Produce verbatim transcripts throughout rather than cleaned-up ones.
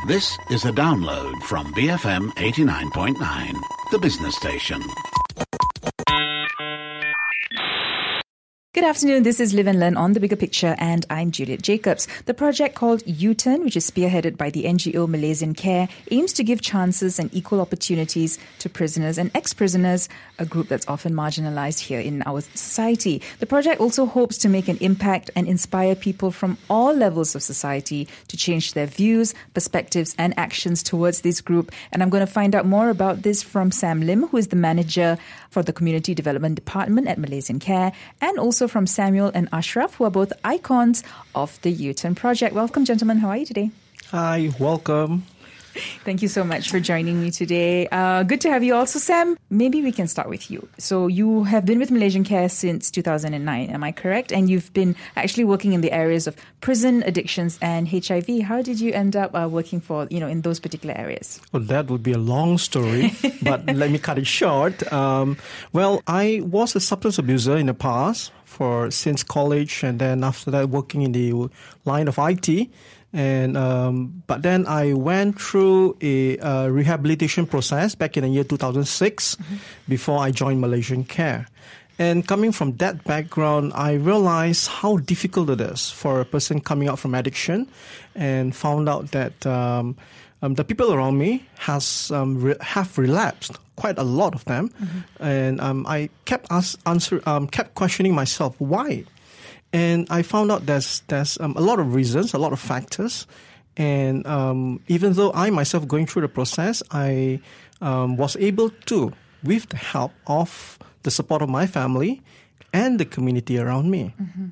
This is a download from B F M eighty-nine point nine, the business station. Good afternoon, this is Live and Learn on The Bigger Picture and I'm Juliet Jacobs. The project called U-Turn, which is spearheaded by the N G O Malaysian Care, aims to give chances and equal opportunities to prisoners and ex-prisoners, a group that's often marginalized here in our society. The project also hopes to make an impact and inspire people from all levels of society to change their views, perspectives and actions towards this group. And I'm going to find out more about this from Sam Lim, who is the manager for the Community Development Department at Malaysian Care, and also from Samuel and Ashraf, who are both icons of the U-Turn project. Welcome, gentlemen. How are you today? Hi, welcome. Thank you so much for joining me today. Uh, good to have you also, Sam. Maybe we can start with you. So you have been with Malaysian Care since two thousand nine, am I correct? And you've been actually working in the areas of prison, addictions and H I V. How did you end up uh, working for, you know, in those particular areas? Well, that would be a long story, but let me cut it short. Um, well, I was a substance abuser in the past for since college, and then after that working in the line of I T. And um, but then I went through a uh, rehabilitation process back in the year two thousand six mm-hmm. before I joined Malaysian Care. And coming from that background, I realized how difficult it is for a person coming out from addiction, and found out that um, um, the people around me has um, re- have relapsed, quite a lot of them. Mm-hmm. And um, I kept ask, answer um, kept questioning myself, why? And I found out there's there's um, a lot of reasons, a lot of factors. And um, even though I myself going through the process, I um, was able to, with the help of the support of my family and the community around me. Mm-hmm.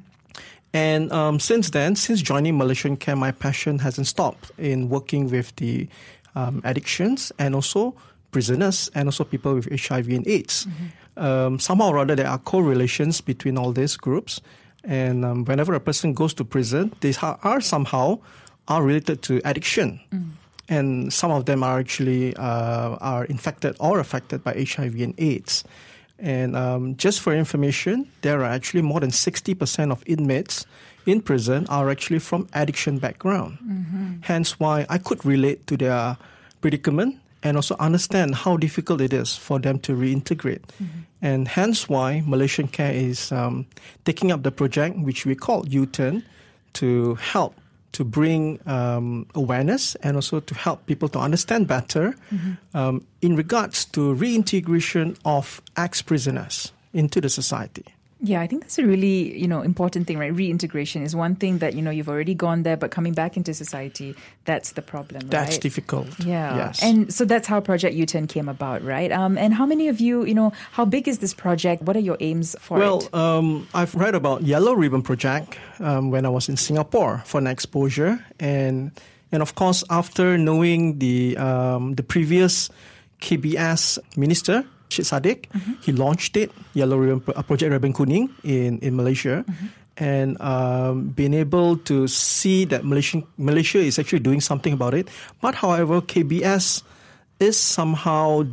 And um, since then, since joining Malaysian Care, my passion hasn't stopped in working with the um, addictions and also prisoners and also people with H I V and AIDS. Mm-hmm. Um, somehow or other, there are correlations between all these groups. And um, whenever a person goes to prison, they ha- are somehow are related to addiction. Mm. And some of them are actually uh, are infected or affected by H I V and AIDS. And um, just for information, there are actually more than sixty percent of inmates in prison are actually from addiction background. Mm-hmm. Hence why I could relate to their predicament and also understand how difficult it is for them to reintegrate. Mm-hmm. And hence why Malaysian Care is um, taking up the project, which we call U-Turn, to help to bring um, awareness and also to help people to understand better mm-hmm. um, in regards to reintegration of ex-prisoners into the society. Yeah, I think that's a really, you know, important thing, right? Reintegration is one thing that, you know, you've already gone there, but coming back into society, that's the problem, right? That's difficult. Yeah. Yes. And so that's how Project U-Turn came about, right? Um, and how many of you, you know, how big is this project? What are your aims for well, it? Well, um, I've read about Yellow Ribbon Project um, when I was in Singapore for an exposure. And, and of course, after knowing the um, the previous K B S minister, Syed Saddiq, mm-hmm. he launched it, Yellow Ribbon, uh, Project Ribbon Kuning in, in Malaysia, mm-hmm. and um, being able to see that Malaysian, Malaysia is actually doing something about it. But however, K B S is somehow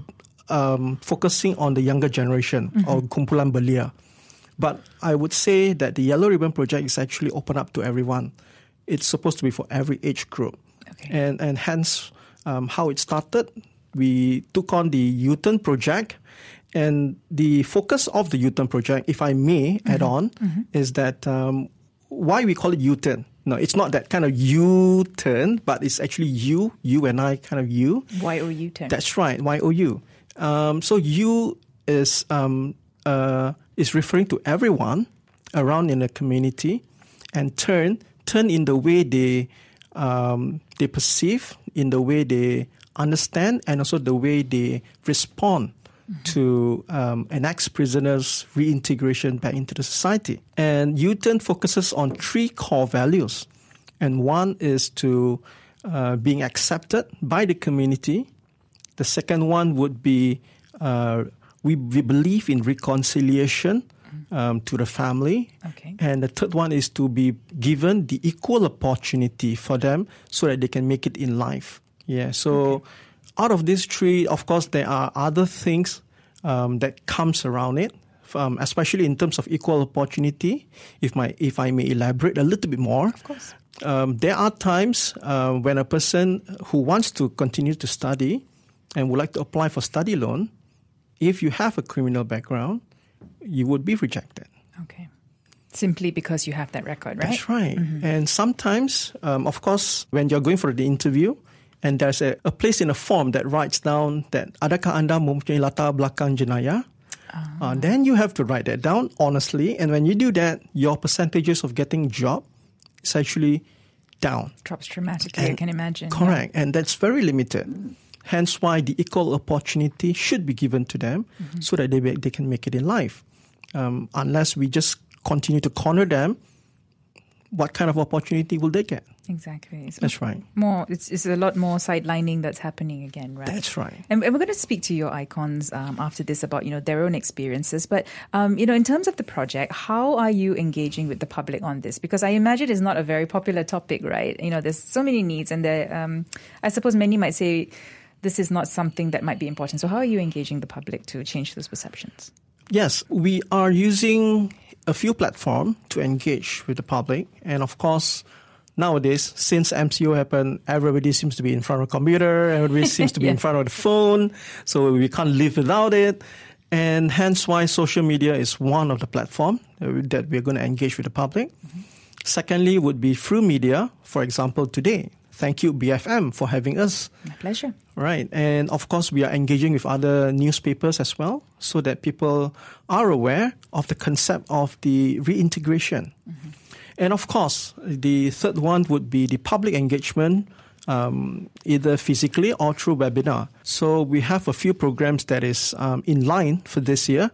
um, focusing on the younger generation mm-hmm. or Kumpulan Belia. But I would say that the Yellow Ribbon Project is actually open up to everyone. It's supposed to be for every age group. Okay. And, and hence um, how it started, we took on the U-Turn project. And the focus of the U-Turn project, if I may mm-hmm. add on, mm-hmm. is that um, why we call it U-Turn. No, it's not that kind of U-turn, but it's actually you, you and I kind of you. Y O U turn. That's right, Y O U. Um, so U is um, uh, is referring to everyone around in the community, and turn, turn in the way they um, they perceive, in the way they understand, and also the way they respond Mm-hmm. to um, an ex-prisoner's reintegration back into the society. And U-Turn focuses on three core values. And one is to uh, being accepted by the community. The second one would be uh, we, we believe in reconciliation um, to the family. Okay. And the third one is to be given the equal opportunity for them so that they can make it in life. Yeah, so... Okay. Out of these three, of course, there are other things um, that comes around it, um, especially in terms of equal opportunity. If my, if I may elaborate a little bit more. Of course. um, there are times uh, when a person who wants to continue to study and would like to apply for study loan, if you have a criminal background, you would be rejected. Okay. Simply because you have that record, right? That's right. Mm-hmm. And sometimes, um, of course, when you're going for the interview, and there's a, a place in a form that writes down that adakah anda mempunyai latar belakang jenayah, uh-huh. uh, then you have to write that down honestly. And when you do that, your percentages of getting job is actually down. Drops dramatically, and, I can imagine. Correct. Yeah. And that's very limited. Hence why the equal opportunity should be given to them mm-hmm. so that they they can make it in life. Um, unless we just continue to corner them, what kind of opportunity will they get? Exactly. So that's right. More, it's, it's a lot more sidelining that's happening again, right? That's right. And, and we're going to speak to your icons um, after this about, you know, their own experiences. But, um, you know, in terms of the project, how are you engaging with the public on this? Because I imagine it's not a very popular topic, right? You know, there's so many needs, and there, um, I suppose many might say this is not something that might be important. So how are you engaging the public to change those perceptions? Yes, we are using a few platforms to engage with the public. And of course, nowadays, since M C O happened, everybody seems to be in front of a computer, everybody seems to be yeah. in front of the phone, so we can't live without it. And hence why social media is one of the platforms that we're going to engage with the public. Mm-hmm. Secondly, would be through media, for example, today. Thank you, B F M, for having us. My pleasure. Right. And of course, we are engaging with other newspapers as well, so that people are aware of the concept of the reintegration. Mm-hmm. And of course, the third one would be the public engagement, um, either physically or through webinar. So we have a few programs that is um, in line for this year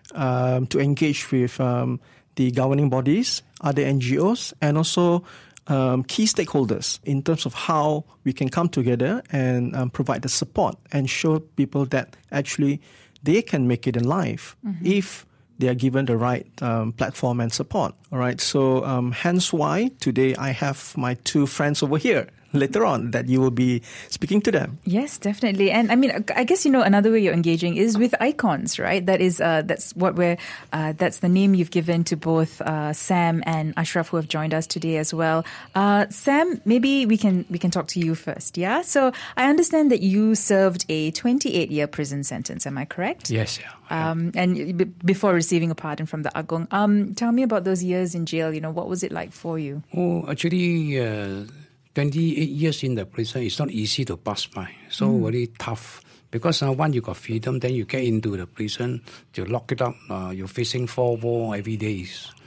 um, to engage with um, the governing bodies, other N G Os, and also Um, key stakeholders in terms of how we can come together and um, provide the support and show people that actually they can make it in life mm-hmm. if they are given the right um, platform and support. All right. So um, hence why today I have my two friends over here. Later on, that you will be speaking to them. Yes, definitely. And I mean, I guess, you know, another way you're engaging is with icons, right? That is, uh, that's what we're, uh, that's the name you've given to both uh, Sam and Ashraf, who have joined us today as well. Uh, Sam, maybe we can we can talk to you first, yeah? So I understand that you served a twenty-eight year prison sentence, am I correct? Yes, yeah. Um, and b- before receiving a pardon from the Agong. Um, tell me about those years in jail. You know, what was it like for you? Oh, actually, uh, twenty-eight years in the prison is not easy to pass by. So mm. very tough. Because uh, once you got freedom, then you get into the prison, you lock it up, uh, you're facing four walls every day.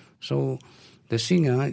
So the thing uh,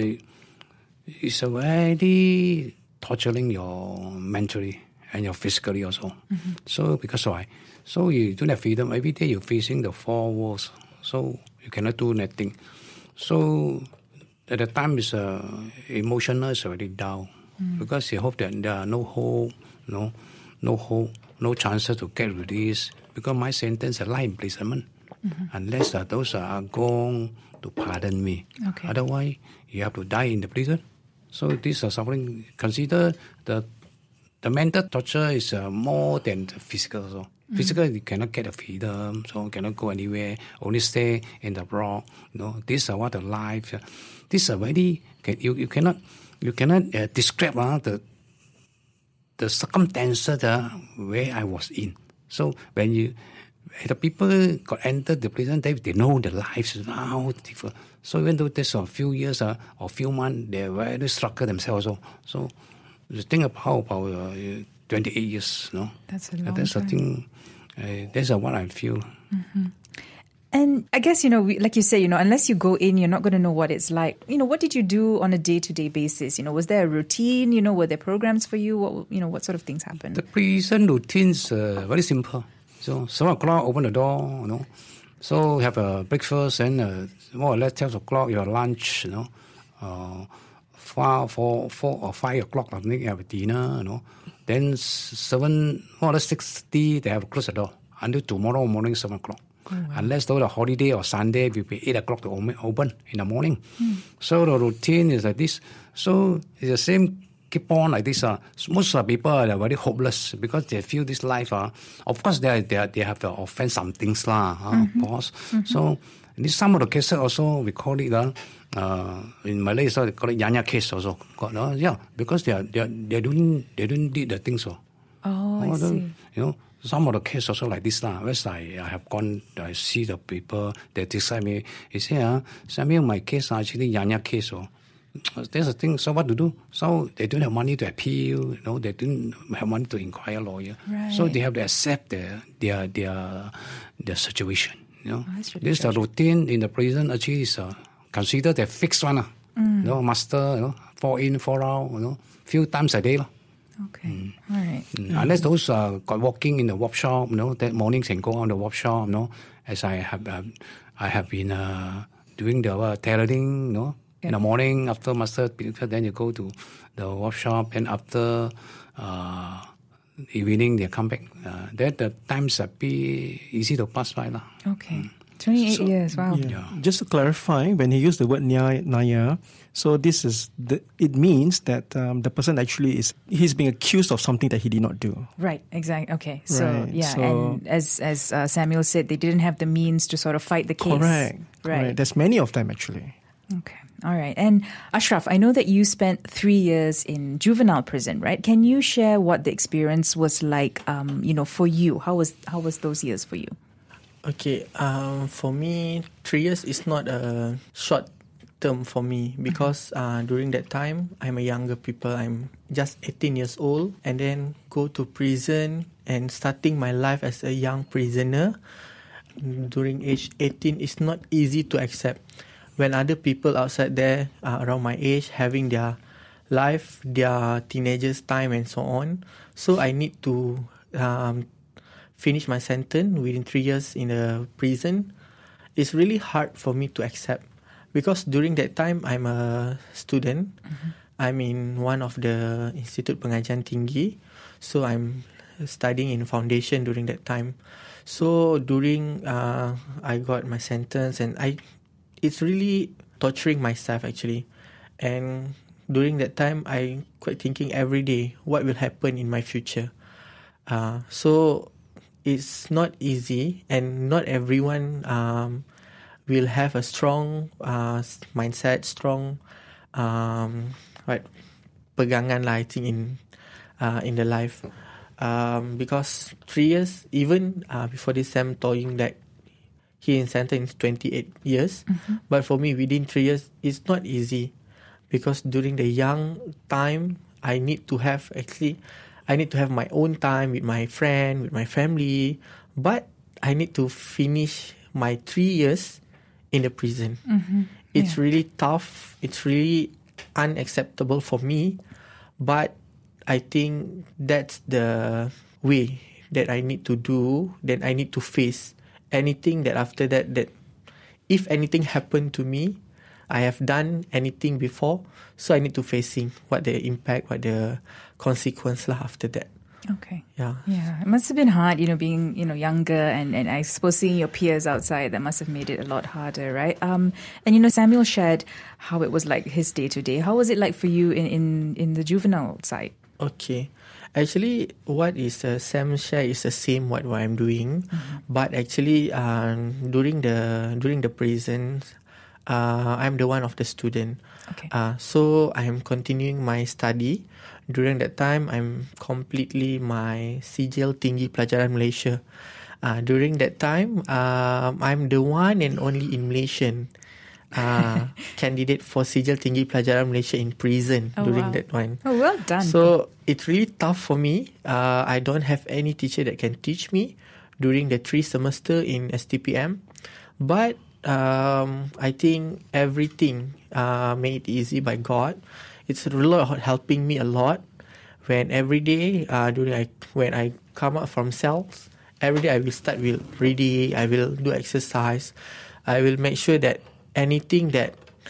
is a very torturing your mentally and your physically also. Mm-hmm. So because why? So you don't have freedom. Every day you're facing the four walls. So you cannot do nothing. So at the time, is uh, emotional is already down mm. because you hope that there are no hope, no, no hope, no chances to get released. Because my sentence is life imprisonment, mm-hmm. unless uh, those are going to pardon me. Okay. Otherwise, you have to die in the prison. So this is something consider the the mental torture is uh, more than the physical. So mm-hmm. physical, you cannot get a freedom, so you cannot go anywhere. Only stay in the block. You know, this is what the life. Uh, This is very you you cannot you cannot uh, describe uh, the the circumstances uh, where I was in. So when you the people got entered the prison, they they know the lives now different. So even though there's a few years uh, or few months, they very struggle themselves. So so the thing about about uh, twenty-eight years, no, that's a long that's time. the thing. Uh, that's uh, what I feel. Mm-hmm. And I guess, you know, we, like you say, you know, unless you go in, you're not going to know what it's like. You know, what did you do on a day-to-day basis? You know, was there a routine? You know, were there programs for you? What, you know, what sort of things happened? The prison routines uh, very simple. So seven o'clock, open the door, you know. So have a breakfast, and uh, more or less twelve o'clock, your lunch, you know. Uh, four, four, four or five o'clock, I think you have a dinner, you know. Then seven, more or less six thirty, they have to close the door until tomorrow morning, seven o'clock. Oh, wow. Unless though the holiday or Sunday will be eight o'clock to open in the morning. Mm. So the routine is like this. So it's the same, keep on like this. Uh, most of the people are very hopeless because they feel this life. Uh, of course, they they they have to offend some things, lah, uh, mm-hmm. of course. Mm-hmm. So And this, some of the cases also, we call it, uh, uh, in Malay, so they call it Yanya case also. Got, uh, yeah, because they are, they are, they doing, they don't did the things so. Oh, I oh, see. You know, some of the cases also like this lah. Whereas I, I have gone, I see the people, they decide me, he say, ah, Samuel, my case are actually Yanya case. Oh. There's a thing, so what to do? So they don't have money to appeal, you know, they don't have money to inquire a lawyer. Right. So they have to accept their, their, their, their situation. You know, Oh, that's really this the routine in the prison actually is uh, considered a fixed one. Uh. Mm. You know, master, you know, four in, four out, you know, few times a day. Uh. Okay, mm. all right. Mm. Unless those uh, got working in the workshop, you know, that mornings can go on the workshop, you know, as I have, uh, I have been uh, doing the uh, tailoring, you know, yeah. In the morning after master, then you go to the workshop, and after uh, evening they come back. Uh, that the times are be easy to pass by lah. Okay. Mm. twenty-eight so, years, wow. Yeah. Yeah. Just to clarify, when he used the word nyaya, naya, so this is the, it means that um, the person actually is he's being accused of something that he did not do. Right, exactly. Okay, so right. yeah, so, and as as uh, Samuel said, they didn't have the means to sort of fight the case. Correct. Right. Correct. There's many of them actually. Okay. All right. And Ashraf, I know that you spent three years in juvenile prison, right? Can you share what the experience was like, um, you know, for you? How was how was those years for you? Okay, um, for me, three years is not a short term for me because uh, during that time, I'm a younger people. I'm just eighteen years old, and then go to prison and starting my life as a young prisoner during age eighteen is not easy to accept. When other people outside there uh, around my age having their life, their teenagers time and so on, so I need to um, finish my sentence within three years in a prison. It's really hard for me to accept because during that time I'm a student. Mm-hmm. I'm in one of the Institute Pengajian Tinggi, so I'm studying in foundation during that time. So during uh, I got my sentence, and I it's really torturing myself actually. And during that time, I quite thinking every day what will happen in my future. Uh, so it's not easy, and not everyone um, will have a strong uh, mindset, strong um, what pegangan lah, I think in uh, in the life. Um, because three years, even uh, before this Sam toying that he in sentence twenty-eight years, mm-hmm. but for me within three years it's not easy because during the young time I need to have actually I need to have my own time with my friend, with my family, but I need to finish my three years in the prison. Mm-hmm. It's yeah. really tough. It's really unacceptable for me, but I think that's the way that I need to do, that I need to face anything that after that, that if anything happened to me, I have done anything before, so I need to facing what the impact, what the consequence lah after that. Okay. Yeah. Yeah. It must have been hard, you know, being, you know, younger and, and I suppose seeing your peers outside, that must have made it a lot harder, right? Um, and, you know, Samuel shared how it was like his day to day. How was it like for you in, in, in the juvenile side? Okay. Actually, what is uh, Sam share is the same what, what I'm doing, mm-hmm. but actually um, during the during the prison, uh, I'm the one of the student. Okay. Uh, so I'm continuing my study. During that time, I'm completely my Sijil Tinggi Pelajaran Malaysia. Uh, during that time, um, I'm the one and only in Malaysian uh, candidate for Sijil Tinggi Pelajaran Malaysia in prison oh, during wow. that one. Oh, well done. So it's really tough for me. Uh, I don't have any teacher that can teach me during the three semester in S T P M. But um, I think everything uh, made easy by God. It's really helping me a lot. When every day uh, during I when I come out from cells, every day I will start with reading. I will do exercise. I will make sure that anything that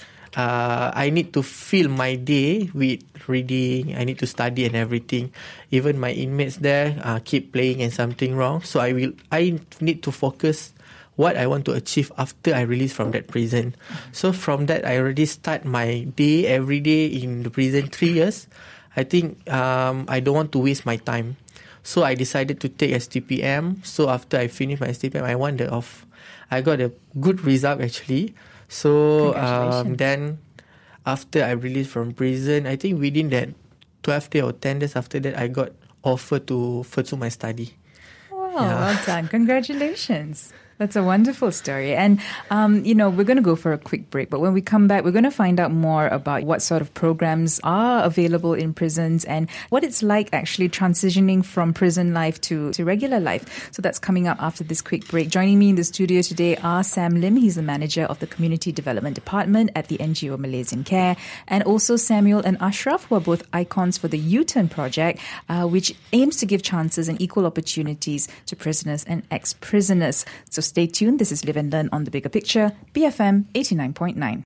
uh, I need to fill my day with reading, I need to study and everything. Even my inmates there uh, keep playing and something wrong. So I will. I need to focus what I want to achieve after I release from that prison. So from that, I already start my day every day in the prison three years. I think um, I don't want to waste my time. So I decided to take S T P M. So after I finish my S T P M, I want the of I got a good result actually. So Congratulations. um, then after I released from prison, I think within that twelve days or ten days after that, I got offered to pursue my study. Wow, Yeah. well done. Congratulations. That's a wonderful story. And, um, you know, we're going to go for a quick break. But when we come back, we're going to find out more about what sort of programs are available in prisons and what it's like actually transitioning from prison life to, to regular life. So that's coming up after this quick break. Joining me in the studio today are Sam Lim. He's the manager of the Community Development Department at the N G O Malaysian Care. And also Samuel and Ashraf, who are both icons for the U-Turn project, uh, which aims to give chances and equal opportunities to prisoners and ex-prisoners. So stay tuned. This is Live and Learn on The Bigger Picture, B F M eighty-nine point nine.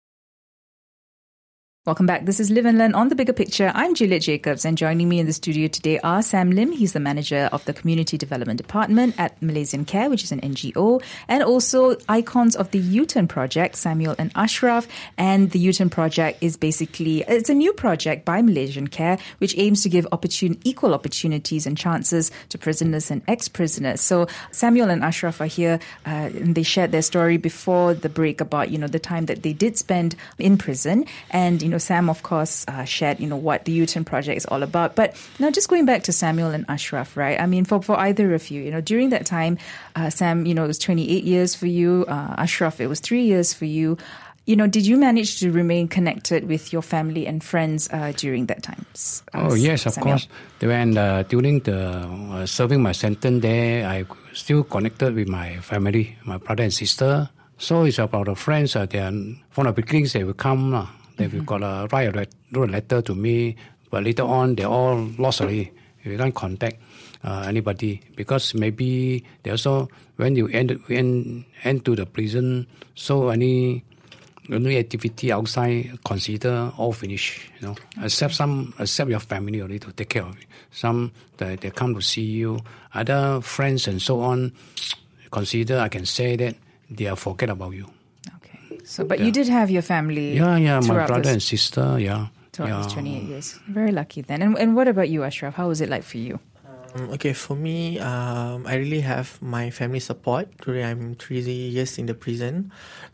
Welcome back. This is Live and Learn on The Bigger Picture. I'm Juliet Jacobs, and joining me in the studio today are Sam Lim. He's the manager of the Community Development Department at Malaysian Care, which is an N G O, and also icons of the U-Turn project, Samuel and Ashraf. And the U-Turn project is basically, it's a new project by Malaysian Care, which aims to give opportun- equal opportunities and chances to prisoners and ex-prisoners. So Samuel and Ashraf are here, uh, and they shared their story before the break about, you know, the time that they did spend in prison. And, you know, Sam, of course, uh, shared, you know, what the U-Turn project is all about. But now just going back to Samuel and Ashraf, right? I mean, for, for either of you, you know, during that time, uh, Sam, you know, it was twenty-eight years for you. Uh, Ashraf, it was three years for you. You know, did you manage to remain connected with your family and friends uh, during that time? Uh, Oh, yes, of Samuel? course. When uh, during the uh, serving my sentence there, I still connected with my family, my brother and sister. So it's about the friends. Uh, they are, from the beginning, they will come. Uh, they will got a, write a, write a letter to me. But later on, they all lost already. You can't contact uh, anybody because maybe they also, when you end, end, end to the prison, so any... any activity outside consider all finished, you know. Except some, except your family already to take care of it. Some they, they come to see you. Other friends and so on, consider I can say that they are forget about you. Okay. So, but Yeah. you did have your family. Yeah, yeah, my throughout brother those- and sister, yeah. Throughout yeah. those twenty-eight years. Very lucky then. And, and what about you, Ashraf? How was it like for you? Um, okay, for me, um, I really have my family support during I'm three years in the prison.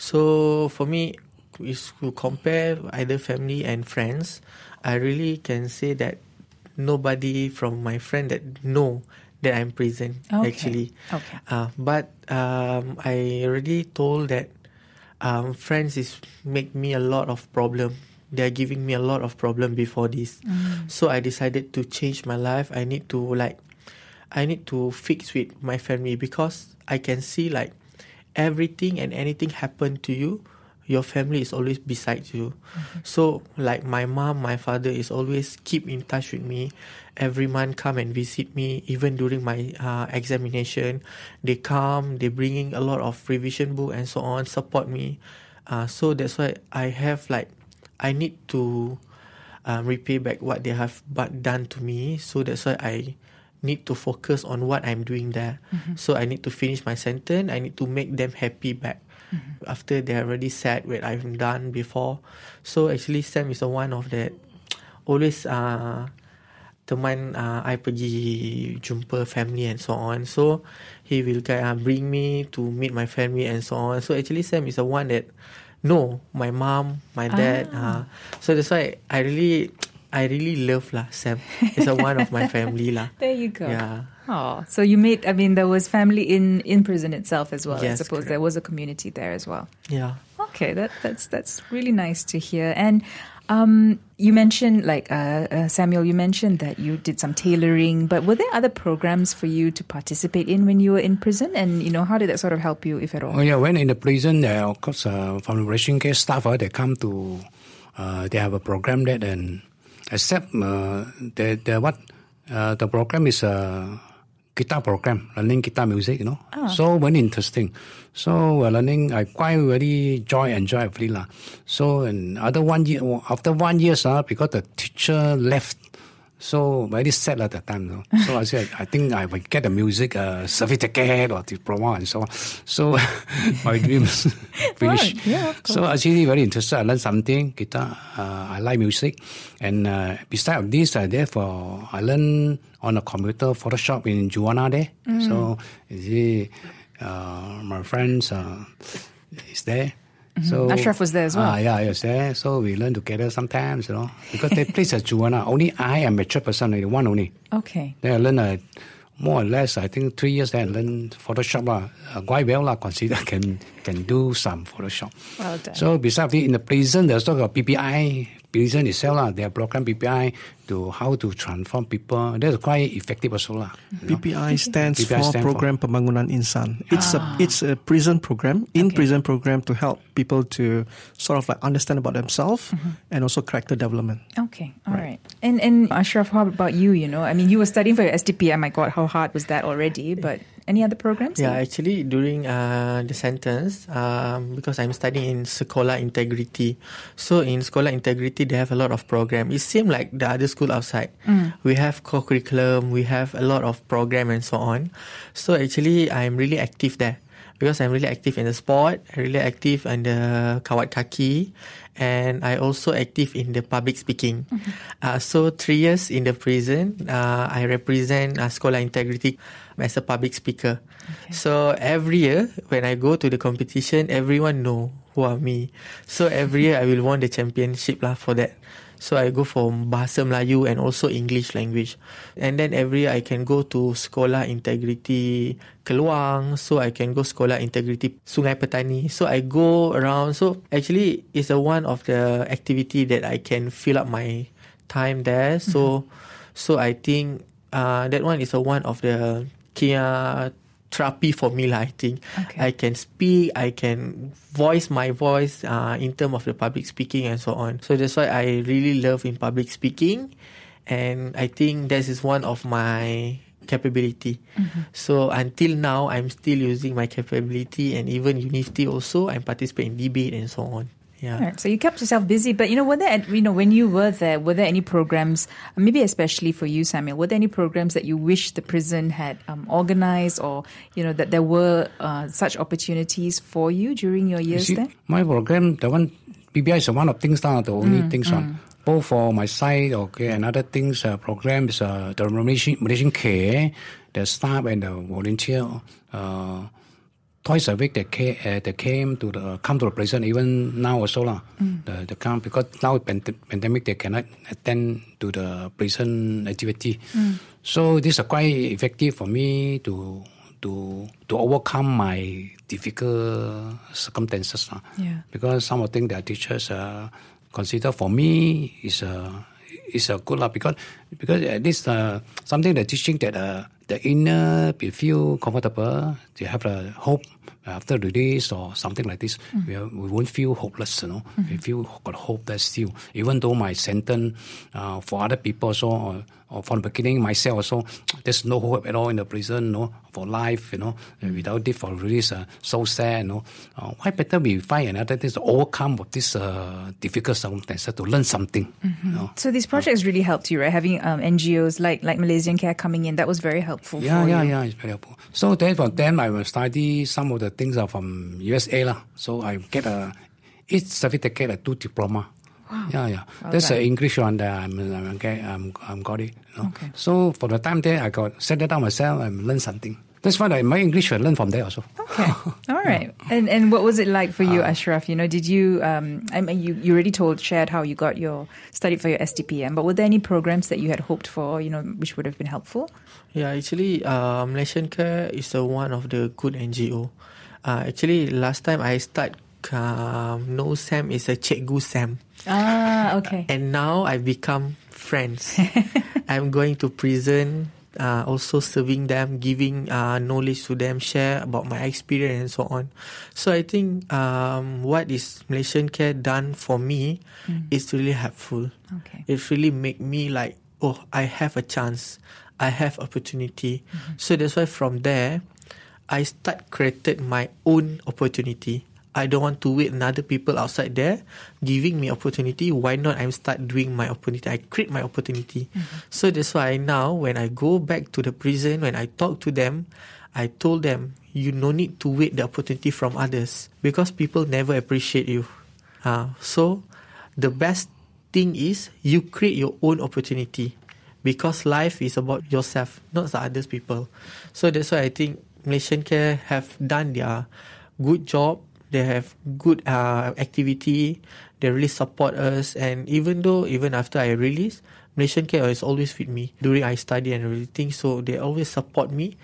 So for me, if you compare either family and friends, I really can say that nobody from my friend that know that I'm prison Okay. actually. Okay. Uh, but um, I already told that um, friends is make me a lot of problem. They are giving me a lot of problem before this. Mm. So I decided to change my life. I need to like, I need to fix with my family because I can see like everything and anything happen to you, your family is always beside you. Mm-hmm. So like my mom, my father is always keep in touch with me. Every month come and visit me. Even during my uh, examination, they come, they bringing a lot of revision book and so on, support me. Uh, so that's why I have like, I need to uh, repay back what they have but done to me. So that's why I need to focus on what I'm doing there. Mm-hmm. So I need to finish my sentence. I need to make them happy back. Mm-hmm. After they are already sad what I've done before. So actually Sam is the one of that always uh, teman uh, I pergi jumpa family and so on. So he will uh, bring me to meet my family and so on. So actually Sam is the one that know my mom, my dad. Ah. Uh, so that's why I really, I really love lah Sam. He's a one of my family lah. There you go. Yeah. Oh, so you made, I mean, there was family in, in prison itself as well. Yes, I suppose correct. there was a community there as well. Yeah. Okay, that, that's that's really nice to hear. And um, you mentioned, like uh, uh, Samuel, you mentioned that you did some tailoring, but were there other programs for you to participate in when you were in prison? And, you know, how did that sort of help you, if at all? Oh yeah, when in the prison, uh, of course, uh, from the Malaysian Care staff, uh, they come to, uh, they have a program that, and except uh, the the what, uh, the program is a guitar program, learning guitar music, you know. Ah. So very interesting. So uh, learning, I quite very joy enjoy every lah. So and other one year after one year, uh, because the teacher left. So very sad at that time. No? So I said, I think I will get the music uh, certificate or diploma and so on. So my dreams finished. Right, yeah, of course. So actually very interested. I learned something, guitar. Uh, I like music. And uh, besides this, uh, therefore, I learned on a computer Photoshop in Juana there. Mm. So you see, uh, my friends uh, is there. Mm-hmm. So Ashraf was there as well. Ah, yeah, he was there. So we learn together sometimes, you know, because they place a Juana. Only I am mature person, only one only. Okay. Then I learn uh, more or less. I think three years. Then I learn Photoshop lah. Uh, quite well lah. Consider can can do some Photoshop. Well done. So besides in the prison, there's also a P P I. Prison itself lah. They have program P P I to how to transform people. That's quite effective also lah. P P I stands P P I for stand Program Pembangunan Insan. It's Ah. a it's a prison program, in Okay. prison program to help people to sort of like understand about themselves and also character development. Okay, all right. And and Ashraf, how about you? You know, I mean, you were studying for your S T P. My God, how hard was that already? But any other programs? Yeah, actually during uh, the sentence, um, because I'm studying in Sekolah Integrity. So in Sekolah Integrity, they have a lot of program. It seems like the other school outside. Mm. We have co-curriculum, we have a lot of program and so on. So actually, I'm really active there. Because I'm really active in the sport, really active in the kawat kaki, and I also active in the public speaking. Mm-hmm. Uh, so three years in the prison, uh, I represent uh, Sekolah Integrity as a public speaker. Okay. So every year when I go to the competition, everyone know who are me. So every year I will win the championship lah for that. So I go for Bahasa Melayu and also English language. And then every year I can go to Sekolah Integrity Keluang. So I can go Sekolah Integrity Sungai Petani. So I go around. So actually it's a one of the activity that I can fill up my time there. So so I think uh, that one is a one of the Kia therapy for me lah, I think. Okay. I can speak, I can voice my voice uh, in terms of the public speaking and so on. So that's why I really love in public speaking, and I think that is one of my capability. Mm-hmm. So until now, I'm still using my capability, and even university also, I'm participating in debate and so on. Yeah. All right, so you kept yourself busy, but you know, were there, you know, when you were there, were there any programs, maybe especially for you, Samuel, were there any programs that you wish the prison had um, organized, or you know, that there were uh, such opportunities for you during your You years see, there? my program, the one P B I is one of things now, the only things on. Both for my side, okay, another things uh, program is uh, the Malaysian, Malaysian care, the staff and the volunteer. Uh, Twice a week they came, uh, they came to the come to the prison. Even now also lah, Mm. the the come because now pand- pandemic they cannot attend to the prison activity. Mm. So this is quite effective for me to to to overcome my difficult circumstances lah. Yeah. Because some of the things that teachers uh, consider for me is a is a good lah, because because at least uh, something that teaching that uh, the inner we feel comfortable, they have a hope after release or something like this. Mm. We, are, we won't feel hopeless, you know. Mm-hmm. We feel got hope that still, even though my sentence uh, for other people also, or, or from the beginning myself also, there's no hope at all in the prison, you know, for life, you know. Mm. Without it for release, uh, so sad, you know. Uh, why better we find another thing to overcome of this uh, difficult circumstances to learn something. Mm-hmm. You know? So these projects really helped you, right? Having um, N G Os like like Malaysian Care coming in, that was very helpful Yeah, for yeah, you. yeah, it's very helpful. So then from then I will study some of the things are from U S A lah. So I get a each certificate a two diploma. Wow. Yeah, yeah. Well That's done. an English one that I'm I'm get I'm I'm got it. You know? Okay. So for the time there I got set it out myself and learn something. That's why I, my English I learn from there also. Okay, all right. And and what was it like for you, Uh, Ashraf? You know, did you? Um, I mean, you you already told shared how you got your studied for your S T P M, but were there any programs that you had hoped for? You know, which would have been helpful? Yeah, actually, uh, Malaysian Care is uh, one of the good N G O. Uh, actually, last time I start, um, No Sam is a Cikgu Sam. Ah, okay. And now I become friends. I'm going to prison, uh, also serving them, giving uh, knowledge to them, share about my experience and so on. So I think um, what is Malaysian Care done for me Mm. is really helpful. Okay. It really make me like, oh, I have a chance. I have opportunity. So that's why from there, I start created my own opportunity. I don't want to wait another people outside there giving me opportunity. Why not I start doing my opportunity? I create my opportunity. So that's why now when I go back to the prison, when I talk to them, I told them, you no need to wait the opportunity from others because people never appreciate you. Uh, so the best thing is you create your own opportunity because life is about yourself, not the other people. So that's why I think Malaysian Care have done their good job. They have good uh, activity. They really support us. And even though, even after I release, Malaysian Care is always with me during I study and everything. So they always support me.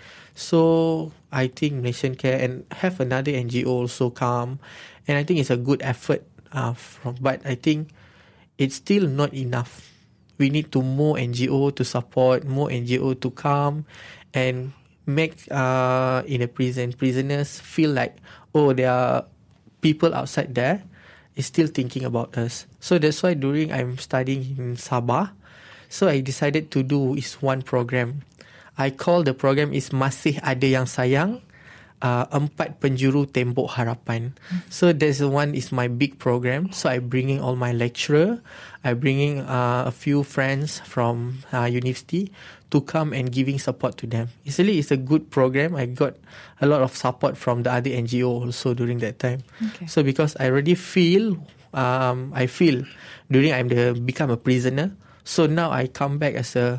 So I think Malaysian Care and have another N G O also come. And I think it's a good effort. Uh, from, but I think it's still not enough. We need to more N G O to support, more N G O to come and make uh, in a prison prisoners feel like, oh, there are people outside there is still thinking about us. So that's why during I'm studying in Sabah, so I decided to do is one program. I call the program is Masih Ada Yang Sayang, uh, Empat Penjuru Tembok Harapan. Mm-hmm. So there's one is my big program. So I bringing all my lecturer, I bringing uh, a few friends from uh, university to come and giving support to them. Actually, it's a good program. I got a lot of support from the other N G O also during that time. Okay. So because I already feel, um, I feel during I'm the become a prisoner. So now I come back as a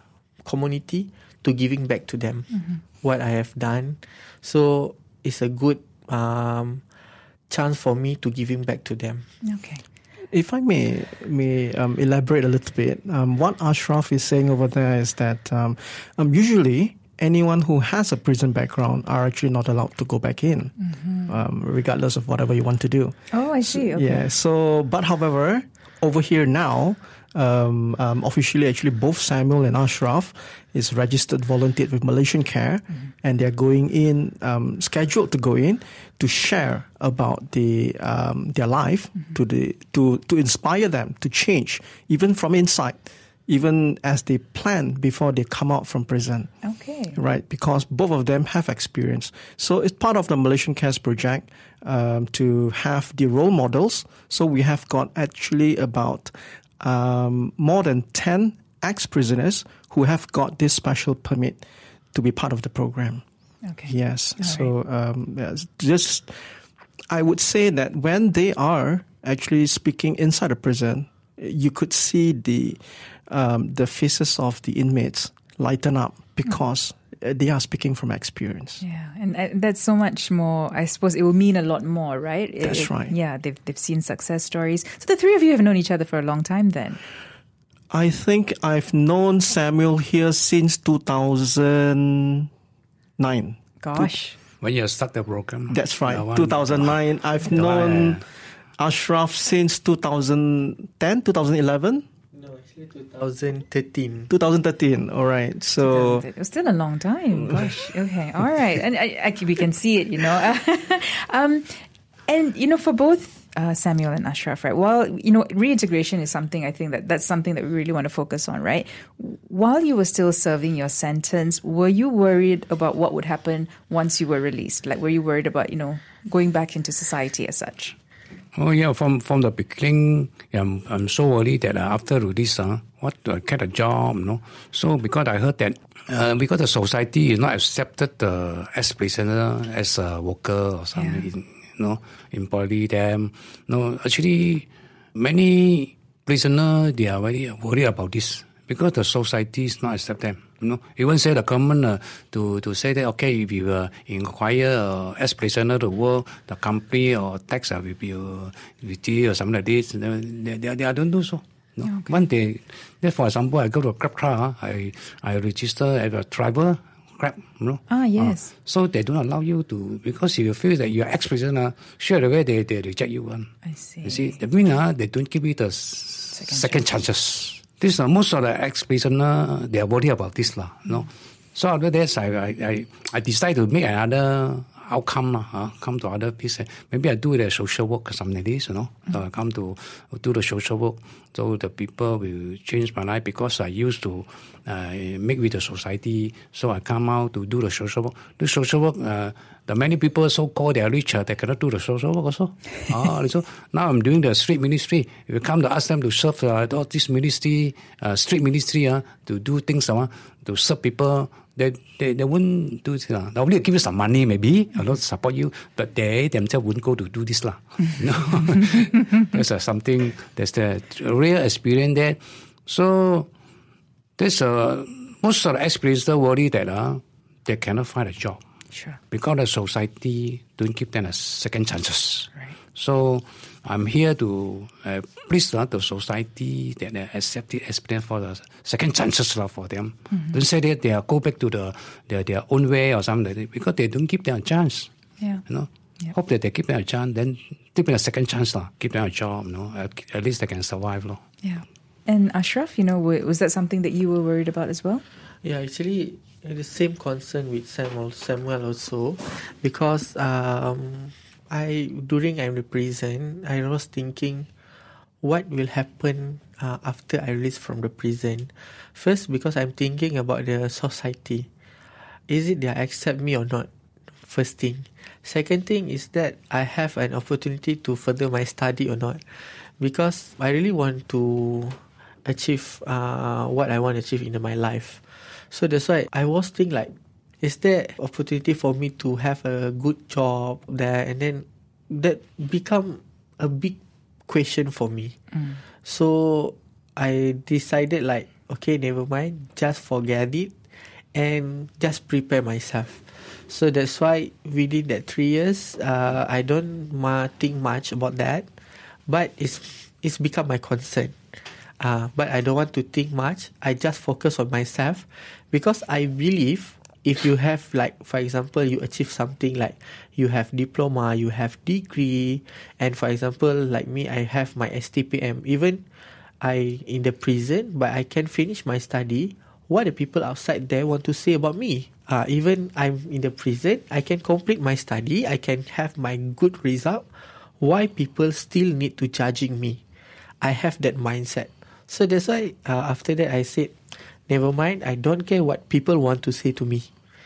community to giving back to them mm-hmm. what I have done. So it's a good um, chance for me to giving back to them. Okay. If I may may um, elaborate a little bit, um, what Ashraf is saying over there is that um, um, usually anyone who has a prison background are actually not allowed to go back in, mm-hmm. um, regardless of whatever you want to do. Oh, I see. Okay. Yeah. So, but however, over here now, um, um, officially, actually, both Samuel and Ashraf is registered volunteered with Malaysian Care, mm-hmm. and they're going in, um, scheduled to go in to share about the um, their life, mm-hmm. to the to to inspire them to change, even from inside, even as they plan before they come out from prison. Okay. Right, because both of them have experience. So it's part of the Malaysian Cares project um, to have the role models. So we have got actually about um, more than ten ex-prisoners who have got this special permit to be part of the program. Okay. Yes. All so right. um, yes, just I would say that when they are actually speaking inside a prison, you could see the um, the faces of the inmates lighten up because mm. they are speaking from experience. Yeah, and uh, that's so much more. I suppose it will mean a lot more, right? It, That's it, right. Yeah, they've they've seen success stories. So the three of you have known each other for a long time, then. I think I've known Samuel here since two thousand nine. Gosh. When you start the program. That's right, one, two thousand nine. I've known one, Ashraf since two thousand ten, two thousand eleven. No, actually twenty thirteen. twenty thirteen, all right. So It was still a long time. Gosh. Okay. All right. And I, I, we can see it, you know. um, and, you know, for both uh, Samuel and Ashraf, right, while, you know, reintegration is something, I think that that's something that we really want to focus on, right? While you were still serving your sentence, were you worried about what would happen once you were released? Like, were you worried about, you know, going back into society as such? Oh yeah, from from the beginning, I'm I'm so worried that uh, after release, uh, what to get a job, you know. So because I heard that uh, because the society is not accepted the ex prisoner as a worker or something, Yeah. you know, employ them. No, actually, many prisoners they are very worried about this because the society is not accept them. You know, even say the government uh, to to say that okay, if you uh, inquire uh, as prisoner to work, the company or tax uh, will be uh, with you or something like this. They they, they don't do so. No. Okay. One day, that for example, I go to a Grab car, I I register as a driver. Grab, you know. Ah, yes. Uh, so they don't allow you to because if you feel that you are ex-prisoner, straight away they they reject you one. I see. You see, that means uh, they don't give you the second, second chances. This uh, most of the ex-prisoner they are worried about this lah, you know. So after that, I I I, I decide to make another outcome lah, uh, come to other piece. Maybe I do the social work or something like this, you know. Mm-hmm. So I come to do the social work, so the people will change my life because I used to uh, make with the society. So I come out to do the social work. The social work. Uh, The many people so-called they are rich, uh, they cannot do the social work also. ah, so now I'm doing the street ministry. If you come to ask them to serve uh, all this ministry, uh, street ministry, uh, to do things, uh, to serve people, they they, they won't do it. Uh. They only give you some money maybe, or not support you, but they themselves wouldn't go to do this. Uh. No. There's uh, something, there's the real experience there. So there's uh, most of the ex-prisoners worry that uh, they cannot find a job. Sure. Because the society don't give them a second chances. Right. So I'm here to uh, please uh, the society that they accept the experience for the second chances uh, for them. Mm-hmm. Don't say that they are go back to the their, their own way or something, because they don't give them a chance. Yeah. You know, Yep. Hope that they give them a chance, then give them a second chance, uh, give them a job. You know, at, at least they can survive. Uh. Yeah. And Ashraf, you know, was that something that you were worried about as well? Yeah, actually, the same concern with Samuel, Samuel also, because um, I during I'm in prison, I was thinking, what will happen uh, after I release from the prison? First, because I'm thinking about the society. Is it they accept me or not? First thing. Second thing is that I have an opportunity to further my study or not, because I really want to achieve uh, what I want to achieve in my life. So that's why I was thinking like, is there opportunity for me to have a good job there? And then that become a big question for me. Mm. So I decided like, okay, never mind, just forget it and just prepare myself. So that's why within that three years, uh, I don't uh, think much about that, but it's it's become my concern. Uh, but I don't want to think much. I just focus on myself, because I believe if you have, like, for example, you achieve something like you have diploma, you have degree, and for example, like me, I have my S T P M. Even I in the prison, but I can finish my study. What the people outside there want to say about me? Uh, even I'm in the prison, I can complete my study, I can have my good result. Why people still need to judging me? I have that mindset. So that's why uh, after that I said, never mind, I don't care what people want to say to me.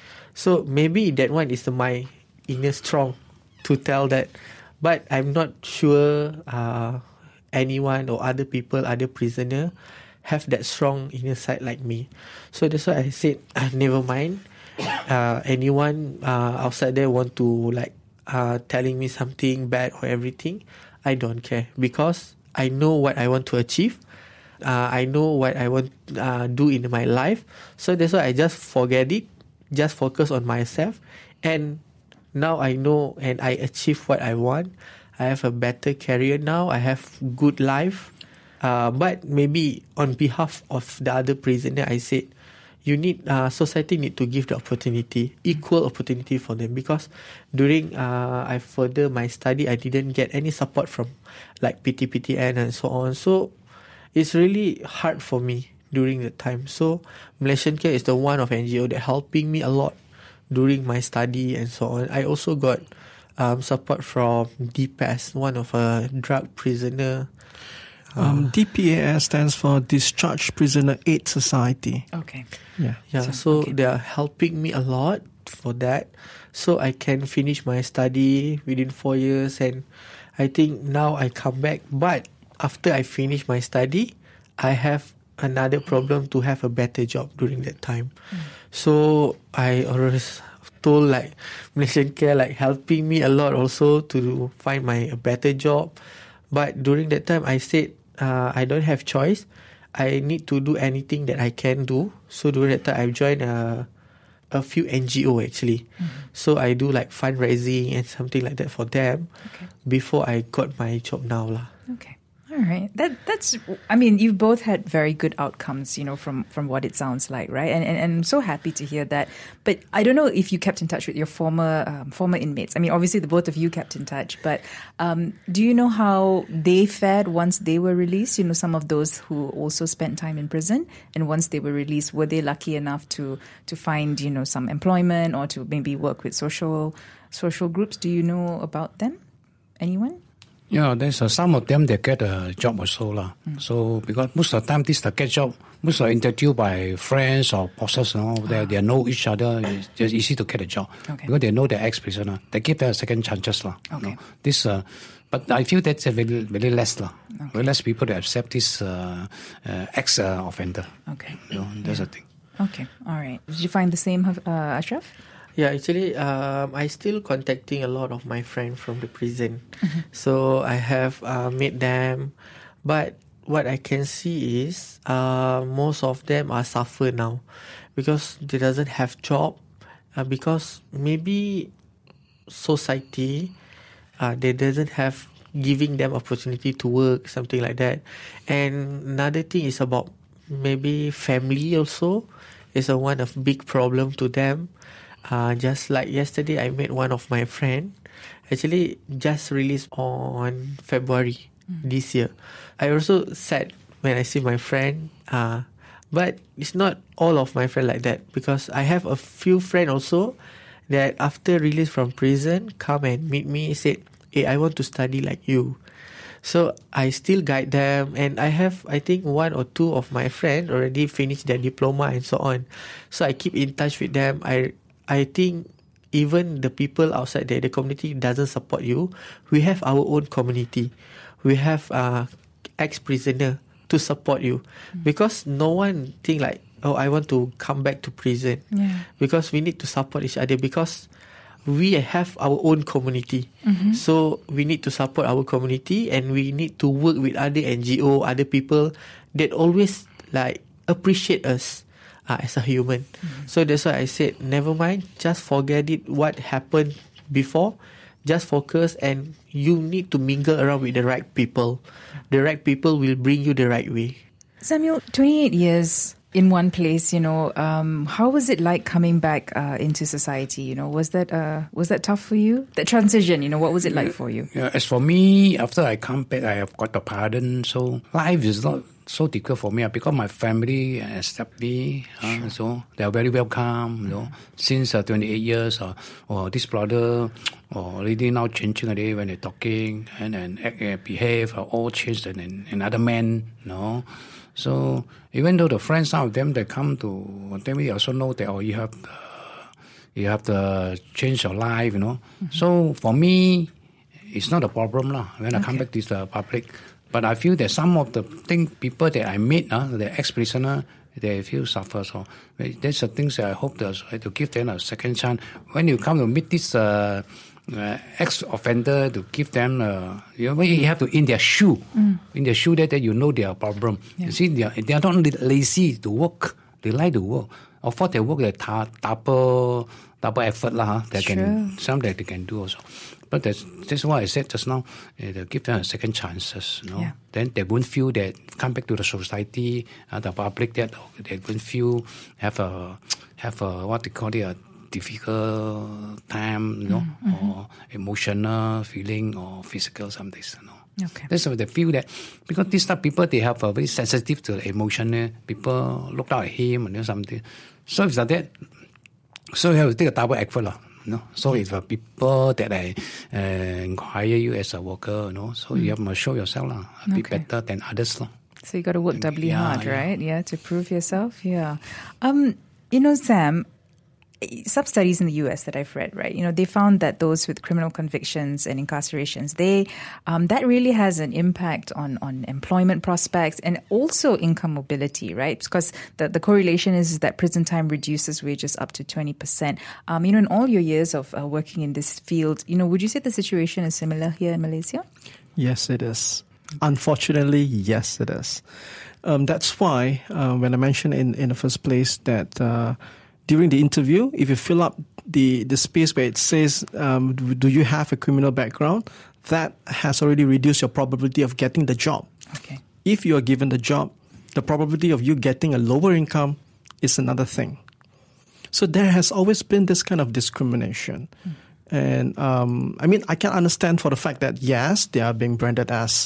So maybe that one is the, my inner strong to tell that. But I'm not sure uh, anyone or other people, other prisoner have that strong inner side like me. So that's why I said, uh, never mind. Uh, anyone uh, outside there want to like uh, telling me something bad or everything, I don't care, because I know what I want to achieve. Uh, I know what I want to uh, do in my life. So that's why I just forget it, just focus on myself. And now I know and I achieve what I want. I have a better career now. I have good life. Uh, but maybe on behalf of the other prisoner, I said, you need, uh, society need to give the opportunity, equal opportunity for them. Because during uh, I further my study, I didn't get any support from like P T P T N and so on. So it's really hard for me during the time. So Malaysian Care is the one of N G O that helping me a lot during my study and so on. I also got um, support from D P A S, one of a drug prisoner. Um, D P A S stands for Discharged Prisoner Aid Society. Okay. Yeah. Yeah, so, so okay. They are helping me a lot for that. So I can finish my study within four years. And I think now I come back. But after I finish my study, I have another problem to have a better job during that time. Mm. So I always told like Malaysian Care like helping me a lot also to find my a better job. But during that time, I said, uh, I don't have choice. I need to do anything that I can do. So during that time, I joined a, a few N G O actually. Mm-hmm. So I do like fundraising and something like that for them okay. before I got my job now lah. Okay. All right. That that's. I mean, you've both had very good outcomes, you know, from, from what it sounds like, right? And, and and I'm so happy to hear that. But I don't know if you kept in touch with your former um, former inmates. I mean, obviously the both of you kept in touch. But um, do you know how they fared once they were released? You know, some of those who also spent time in prison, and once they were released, were they lucky enough to to find, you know, some employment or to maybe work with social social groups? Do you know about them? Anyone? Yeah, there's uh, some of them that get a job also lah. Mm. So because most of the time this the get job, most are introduced by friends or bosses. You know, ah. they they know each other. It's just easy to get a job okay. because they know the ex-prisoner. They give them a second chances lah. Okay. You know? This, uh, but I feel that's a very very less lah. Okay. Very less people that accept this uh, uh, ex uh, offender. Okay, you know, that's yeah. the thing. Okay, all right. Did you find the same, uh, Ashraf? Yeah, actually, um, I still contacting a lot of my friends from the prison. Mm-hmm. So I have uh, met them. But what I can see is uh, most of them are suffer now because they doesn't have job. uh, because maybe society uh, they doesn't have giving them opportunity to work, something like that. And another thing is about maybe family also is a one of big problem to them. Uh, just like yesterday, I met one of my friend. Actually, just released on February mm. this year. I also sad when I see my friend. Uh, but it's not all of my friend like that, because I have a few friend also that after release from prison come and meet me, said, hey, I want to study like you. So I still guide them, and I have, I think, one or two of my friends already finished their diploma and so on. So I keep in touch with them. I I think even the people outside there, the community doesn't support you. We have our own community. We have uh, ex-prisoner to support you. Mm. Because no one think like, oh, I want to come back to prison. Yeah. Because we need to support each other, because we have our own community. Mm-hmm. So we need to support our community, and we need to work with other N G O, other people that always like appreciate us uh, as a human. Mm-hmm. So that's why I said, never mind, just forget it, what happened before. Just focus, and you need to mingle around with the right people. The right people will bring you the right way. Samuel, twenty-eight years in one place, you know, um, how was it like coming back uh, into society? You know, was that uh, was that tough for you? That transition, you know, what was it like for you? Yeah, as for me, after I come back, I have got a pardon. So life is not so difficult for me because my family accept me. Uh, so they are very welcome. You know, since uh, twenty-eight years, uh, or this brother, or already now changing a day when they're talking and and act, uh, behave, uh, all changed and another man. You know. So even though the friends, some of them, they come to tell me, also know that, oh, you have uh, you have to change your life, you know. Mm-hmm. So for me, it's not a problem lah when okay. I come back to the public. But I feel that some of the thing people that I meet, uh, the ex-prisoner, they feel suffer. So that's the things that I hope to, to give them a second chance. When you come to meet this uh, Uh, ex-offender, to give them, uh, you know, you have to in their shoe, mm. in their shoe that, that you know their problem. Yeah. You see, they are, they are not lazy to work. They like to work. Of course, they work at double, double effort lah. Huh? They sure. can some that they can do also. But that's that's why I said just now. Uh, they give them a second chances. You know, yeah. Then they won't feel that come back to the society, uh, the public, that they won't feel have a have a what they call it. A, difficult time, you know, mm-hmm. or emotional feeling or physical some days, you know. Okay. That's why they feel that because these type of people, they have a very sensitive to the emotion. Eh? People look out at him and you know, something. So it's like that. So you have to take a double effort, you know. So if uh, people that I uh, hire you as a worker, you know, so mm. you have to show yourself lah, a bit okay. better than others lah. So you got to work doubly yeah, hard, yeah. right? Yeah, to prove yourself. Yeah. Um, you know, Sam, some studies in the U S that I've read, right, you know, they found that those with criminal convictions and incarcerations, they um, that really has an impact on, on employment prospects and also income mobility, right? Because the, the correlation is that prison time reduces wages up to twenty percent. Um, you know, in all your years of uh, working in this field, you know, would you say the situation is similar here in Malaysia? Yes, it is. Unfortunately, yes, it is. Um, that's why uh, when I mentioned in, in the first place that uh, during the interview, if you fill up the, the space where it says, um, do you have a criminal background, that has already reduced your probability of getting the job. Okay. If you are given the job, the probability of you getting a lower income is another thing. So there has always been this kind of discrimination. Mm. And um, I mean, I can understand for the fact that, yes, they are being branded as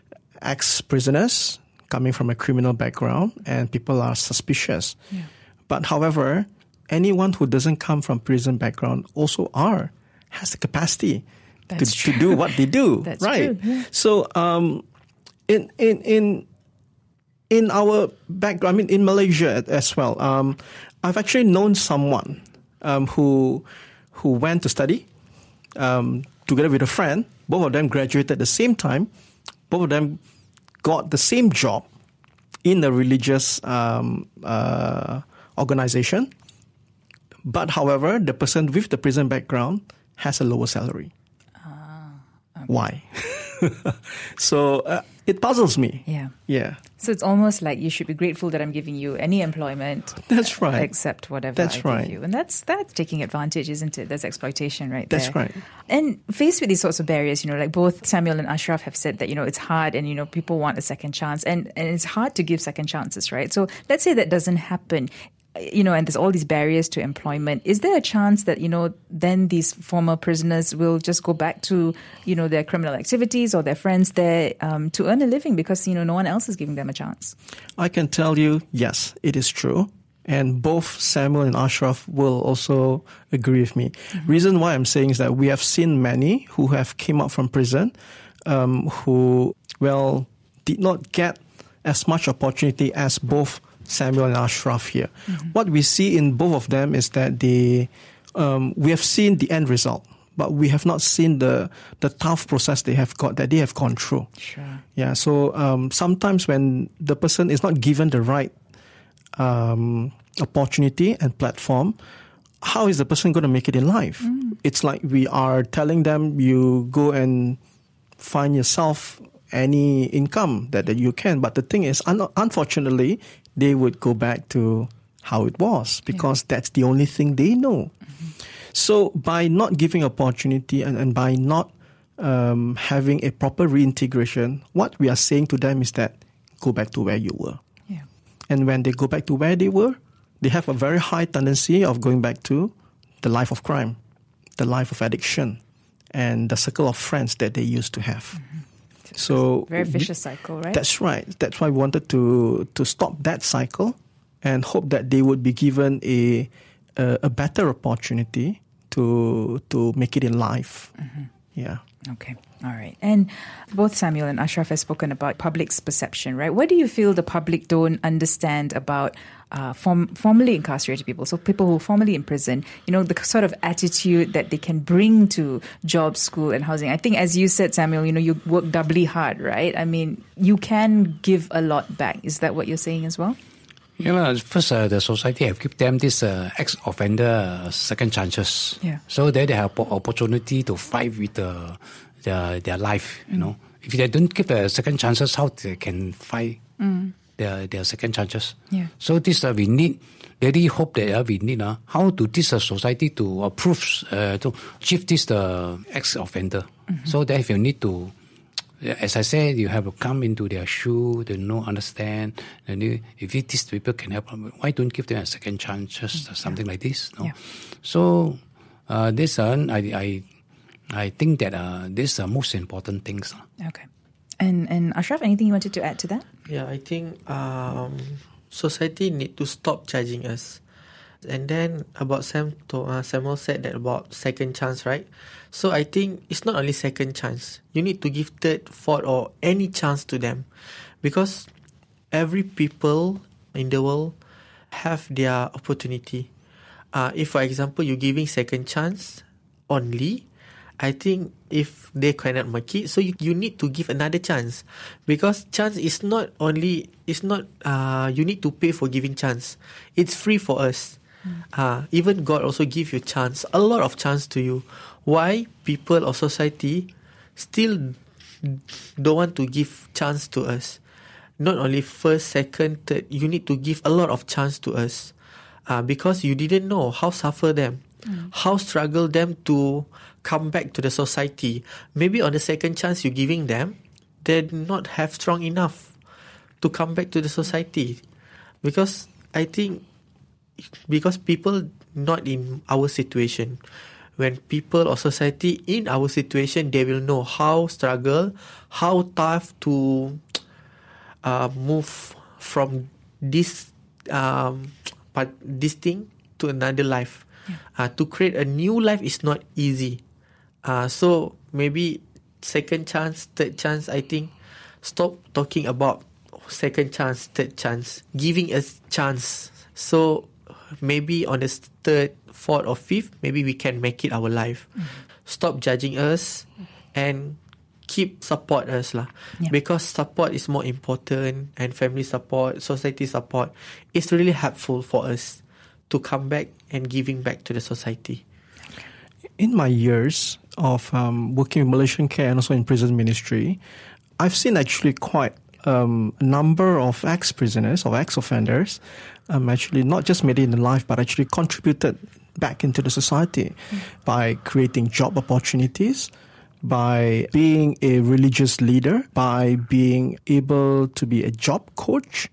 ex-prisoners coming from a criminal background and people are suspicious. Yeah. But however, anyone who doesn't come from prison background also are, has the capacity to, to do what they do. That's right. True, yeah. So um, in in in in our background, I mean in Malaysia as well, um, I've actually known someone um, who who went to study um, together with a friend. Both of them graduated at the same time. Both of them got the same job in a religious um, uh, organization. But however, the person with the prison background has a lower salary. Ah, okay. Why? So uh, it puzzles me. Yeah. Yeah. So it's almost like you should be grateful that I'm giving you any employment. That's right. Except whatever That's I right. give you. And that's that's taking advantage, isn't it? That's exploitation right That's there. right. And faced with these sorts of barriers, you know, like both Samuel and Ashraf have said that, you know, it's hard and, you know, people want a second chance and, and it's hard to give second chances, right? So let's say that doesn't happen. You know, and there's all these barriers to employment. Is there a chance that, you know, then these former prisoners will just go back to, you know, their criminal activities or their friends there um, to earn a living because, you know, no one else is giving them a chance? I can tell you, yes, it is true. And both Samuel and Ashraf will also agree with me. Mm-hmm. Reason why I'm saying is that we have seen many who have came out from prison um, who, well, did not get as much opportunity as both Samuel and Ashraf here. Mm-hmm. What we see in both of them is that they, um, we have seen the end result, but we have not seen the the tough process they have got, that they have gone through. Sure. Yeah, so um, sometimes when the person is not given the right um, opportunity and platform, how is the person going to make it in life? Mm. It's like we are telling them, you go and find yourself any income that, that you can. But the thing is, un- unfortunately, they would go back to how it was because yeah. that's the only thing they know. Mm-hmm. So by not giving opportunity and, and by not um, having a proper reintegration, what we are saying to them is that go back to where you were. Yeah. And when they go back to where they were, they have a very high tendency of going back to the life of crime, the life of addiction, and the circle of friends that they used to have. Mm-hmm. So very vicious cycle, right? That's right. That's why we wanted to to stop that cycle and hope that they would be given a a, a better opportunity to to make it in life. Mm-hmm. Yeah. Okay. All right. And both Samuel and Ashraf have spoken about public's perception, right? What do you feel the public don't understand about uh, form, formerly incarcerated people, so people who are formerly in prison, you know, the sort of attitude that they can bring to job, school and housing? I think, as you said, Samuel, you know, you work doubly hard, right? I mean, you can give a lot back. Is that what you're saying as well? Yeah, first, uh, the society have given them this uh, ex-offender uh, second chances. Yeah. So that they have opportunity to fight with uh, their their life, you mm. know. If they don't give the second chances, how they can fight mm. their their second chances? Yeah. So this uh, we need, really hope that uh, we need uh, how to this uh, society to approve, uh, to shift this uh, ex-offender. Mm-hmm. So that if you need to, as I said, you have to come into their shoe, they know, understand. And you, if it, these people can help, why don't give them a second chance, just something yeah. like this? No? Yeah. So uh, this, uh, I, I, I think that uh, these are most important things. Okay. And and Ashraf, anything you wanted to add to that? Yeah, I think um, society need to stop judging us. And then about Sam, to, uh, Samuel said that about second chance, right? So I think it's not only second chance. You need to give third, fourth, or any chance to them, because every people in the world have their opportunity. Uh, if, for example, you're giving second chance only, I think if they cannot make it, so you, you need to give another chance, because chance is not only, it's not, uh, you need to pay for giving chance. It's free for us. Mm. Uh, even God also give you chance, a lot of chance to you. Why people or society still don't want to give chance to us? Not only first, second, third, you need to give a lot of chance to us, uh, because you didn't know how suffer them, mm. how struggle them to come back to the society. Maybe on the second chance you're giving them, they not have strong enough to come back to the society. Because I think, because people not in our situation, when people or society in our situation, they will know how struggle, how tough to uh, move from this um, but this thing to another life. Yeah. Uh, to create a new life is not easy. Uh, so maybe second chance, third chance, I think stop talking about second chance, third chance, giving us chance. So maybe on the third, fourth or fifth, maybe we can make it our life. Mm-hmm. Stop judging us and keep support us lah. Yeah. Because support is more important, and family support, society support is really helpful for us to come back and giving back to the society. In my years of um, working with Malaysian Care and also in prison ministry, I've seen actually quite um, a number of ex-prisoners or ex-offenders um, actually not just made it in life, but actually contributed back into the society mm. by creating job opportunities, by being a religious leader, by being able to be a job coach.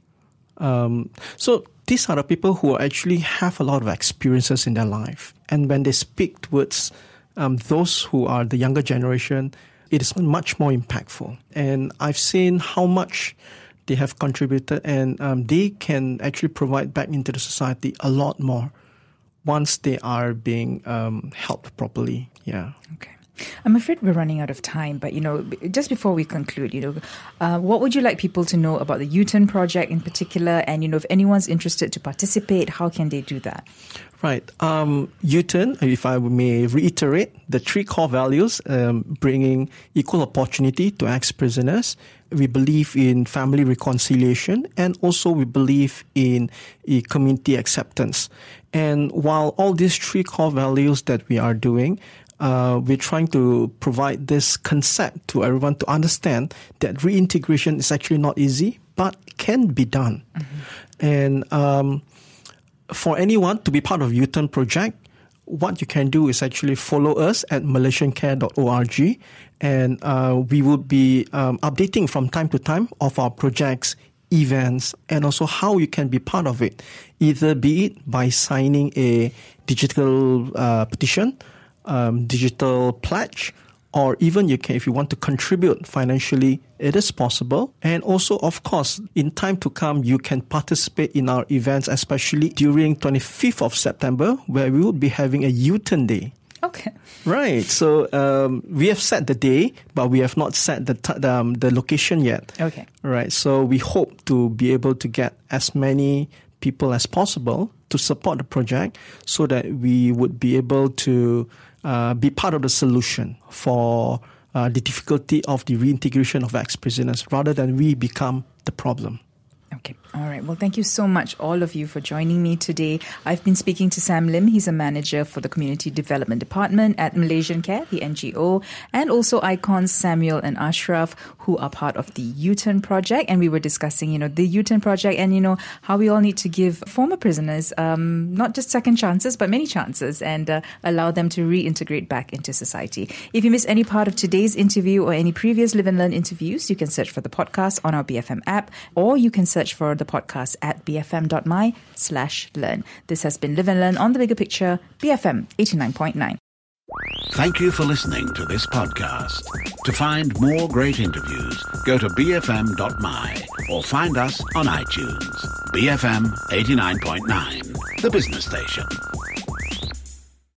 Um, so these are the people who actually have a lot of experiences in their life. And when they speak towards um, those who are the younger generation, it is much more impactful. And I've seen how much they have contributed, and um, they can actually provide back into the society a lot more once they are being um, helped properly. Yeah. Okay. I'm afraid we're running out of time, but, you know, just before we conclude, you know, uh, what would you like people to know about the U-Turn project in particular? And, you know, if anyone's interested to participate, how can they do that? Right. Um, U-Turn, if I may reiterate, the three core values, um, bringing equal opportunity to ex-prisoners. We believe in family reconciliation, and also we believe in a community acceptance. And while all these three core values that we are doing, Uh, we're trying to provide this concept to everyone to understand that reintegration is actually not easy, but can be done. Mm-hmm. And um, for anyone to be part of U-Turn project, what you can do is actually follow us at malaysian care dot org, and uh, we will be um, updating from time to time of our projects, events, and also how you can be part of it, either be it by signing a digital uh, petition, Um, digital pledge, or even you can, if you want to contribute financially, it is possible. And also, of course, in time to come, you can participate in our events, especially during twenty-fifth of September, where we will be having a U-Turn Day. Okay. Right. So um, we have set the day, but we have not set the t- um, the location yet. Okay. Right. So we hope to be able to get as many people as possible to support the project, so that we would be able to Uh, be part of the solution for uh, the difficulty of the reintegration of ex-prisoners, rather than we become the problem. Okay. All right. Well, thank you so much, all of you, for joining me today. I've been speaking to Sam Lim. He's a manager for the Community Development Department at Malaysian Care, the N G O, and also icons Samuel and Ashraf, who are part of the U-Turn project. And we were discussing, you know, the U-Turn project and, you know, how we all need to give former prisoners um, not just second chances, but many chances, and uh, allow them to reintegrate back into society. If you miss any part of today's interview or any previous Live and Learn interviews, you can search for the podcast on our B F M app, or you can search for the podcast at bfm.my slash learn. This has been Live and Learn on The Bigger Picture, B F M eighty-nine point nine. Thank you for listening to this podcast. To find more great interviews, go to b f m dot m y or find us on iTunes. B F M eighty-nine point nine, the business station.